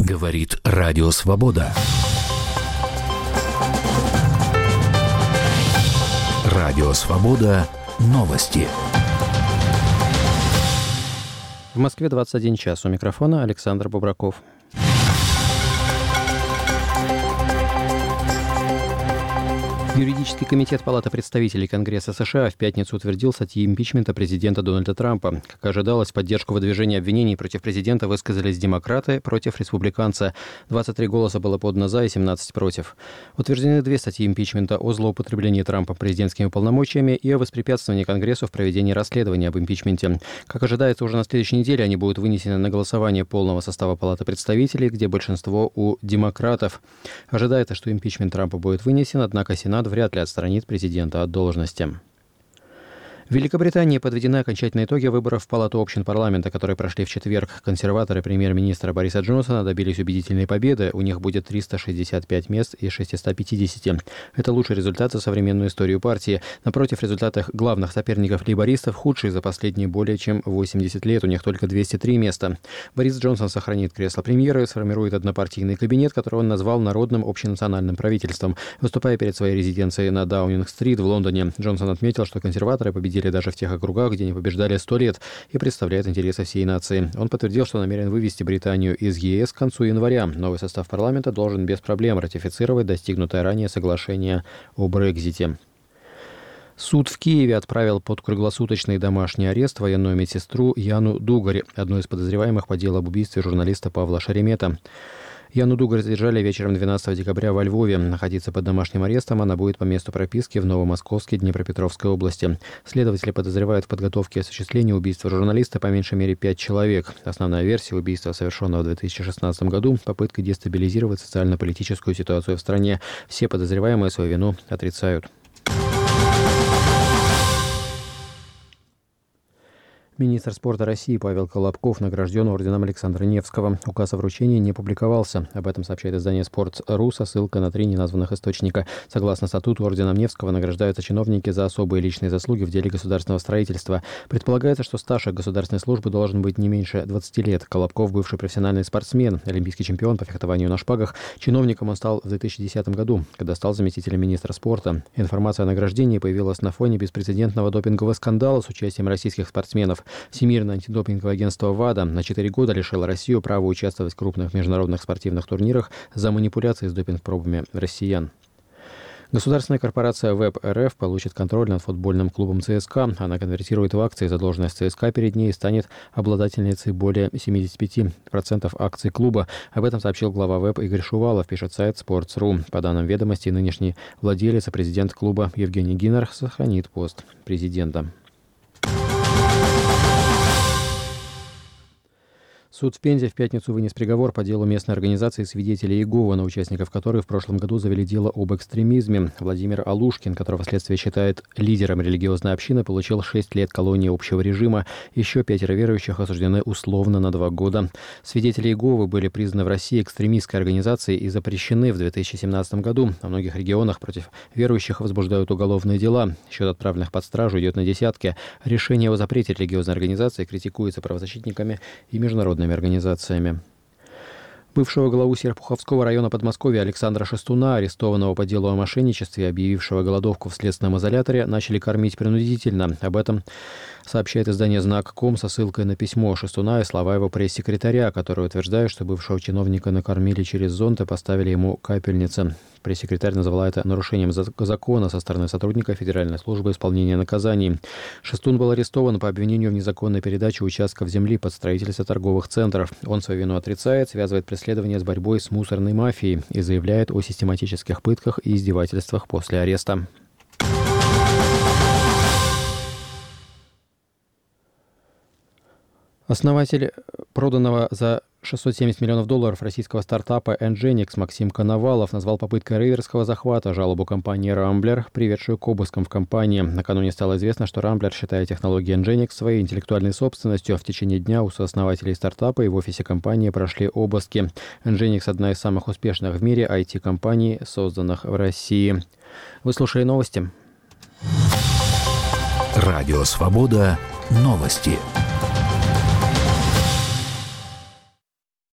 Говорит Радио Свобода. Радио Свобода. Новости. В Москве 21 час. У микрофона Александр Бубраков. Юридический комитет Палаты представителей Конгресса США в пятницу утвердил статьи импичмента президента Дональда Трампа. Как ожидалось, поддержку выдвижения обвинений против президента высказались демократы против республиканца. 23 голоса было подано за и 17 против. Утверждены две статьи импичмента о злоупотреблении Трампа президентскими полномочиями и о воспрепятствовании Конгрессу в проведении расследования об импичменте. Как ожидается, уже на следующей неделе они будут вынесены на голосование полного состава Палаты представителей, где большинство у демократов. Ожидается, что импичмент Трампа будет вынесен, однако Сенат вряд ли отстранит президента от должности. В Великобритании подведены окончательные итоги выборов в Палату общин парламента, которые прошли в четверг. Консерваторы премьер-министра Бориса Джонсона добились убедительной победы. У них будет 365 мест из 650. Это лучший результат за современную историю партии. Напротив, в результатах главных соперников лейбористов худший за последние более чем 80 лет. У них только 203 места. Борис Джонсон сохранит кресло премьера и сформирует однопартийный кабинет, который он назвал народным общенациональным правительством. Выступая перед своей резиденцией на Даунинг-стрит в Лондоне, Джонсон отметил, что консерваторы победили даже в тех округах, где не побеждали 100 лет, и представляют интересы всей нации. Он подтвердил, что намерен вывести Британию из ЕС к концу января. Новый состав парламента должен без проблем ратифицировать достигнутое ранее соглашение о Брексите. Суд в Киеве отправил под круглосуточный домашний арест военную медсестру Яну Дугарь, одну из подозреваемых по делу об убийстве журналиста Павла Шеремета. Яну Дугарь задержали вечером 12 декабря во Львове. Находиться под домашним арестом она будет по месту прописки в Новомосковске Днепропетровской области. Следователи подозревают в подготовке и осуществлении убийства журналиста по меньшей мере 5 человек. Основная версия убийства, совершенного в 2016 году, попытка дестабилизировать социально-политическую ситуацию в стране. Все подозреваемые свою вину отрицают. Министр спорта России Павел Колобков награжден орденом Александра Невского. Указ о вручении не публиковался. Об этом сообщает издание «Спорт.ру» со ссылкой на 3 неназванных источника. Согласно статуту, орденом Невского награждаются чиновники за особые личные заслуги в деле государственного строительства. Предполагается, что стаж их государственной службы должен быть не меньше 20 лет. Колобков – бывший профессиональный спортсмен, олимпийский чемпион по фехтованию на шпагах. Чиновником он стал в 2010 году, когда стал заместителем министра спорта. Информация о награждении появилась на фоне беспрецедентного допингового скандала с участием российских спортсменов. Всемирное антидопинговое агентство ВАДА на 4 года лишило Россию права участвовать в крупных международных спортивных турнирах за манипуляции с допинг-пробами россиян. Государственная корпорация ВЭБ-РФ получит контроль над футбольным клубом ЦСКА. Она конвертирует в акции задолженность ЦСКА перед ней и станет обладательницей более 75% акций клуба. Об этом сообщил глава ВЭБ Игорь Шувалов, пишет сайт Sports.ru. По данным ведомостей, нынешний владелец и президент клуба Евгений Гиннер сохранит пост президента. Суд в Пензе в пятницу вынес приговор по делу местной организации «Свидетели Иеговы», на участников которой в прошлом году завели дело об экстремизме. Владимир Алушкин, которого следствие считает лидером религиозной общины, получил 6 лет колонии общего режима. Еще 5 верующих осуждены условно на 2 года. «Свидетели Иеговы» были признаны в России экстремистской организацией и запрещены в 2017 году. В многих регионах против верующих возбуждают уголовные дела. Счет отправленных под стражу идет на десятки. Решение о запрете религиозной организации критикуется правозащитниками и международными организациями. Бывшего главу Серпуховского района Подмосковья Александра Шестуна, арестованного по делу о мошенничестве, объявившего голодовку в следственном изоляторе, начали кормить принудительно. Об этом сообщает издание «Знак.ком» со ссылкой на письмо Шестуна и слова его пресс-секретаря, который утверждает, что бывшего чиновника накормили через зонт и поставили ему капельницы. Пресс-секретарь назвала это нарушением закона со стороны сотрудника Федеральной службы исполнения наказаний. Шестун был арестован по обвинению в незаконной передаче участков земли под строительство торговых центров. Он свою вину отрицает, связывает преследование с борьбой с мусорной мафией и заявляет о систематических пытках и издевательствах после ареста. Основатель проданного за $670 миллионов российского стартапа Nginx Максим Коновалов назвал попыткой рейдерского захвата жалобу компании Rambler, приведшую к обыскам в компании. Накануне стало известно, что Rambler считает технологии Nginx своей интеллектуальной собственностью. В течение дня у сооснователей стартапа и в офисе компании прошли обыски. Nginx – одна из самых успешных в мире IT-компаний, созданных в России. Вы слушали новости. Радио Свобода. Новости.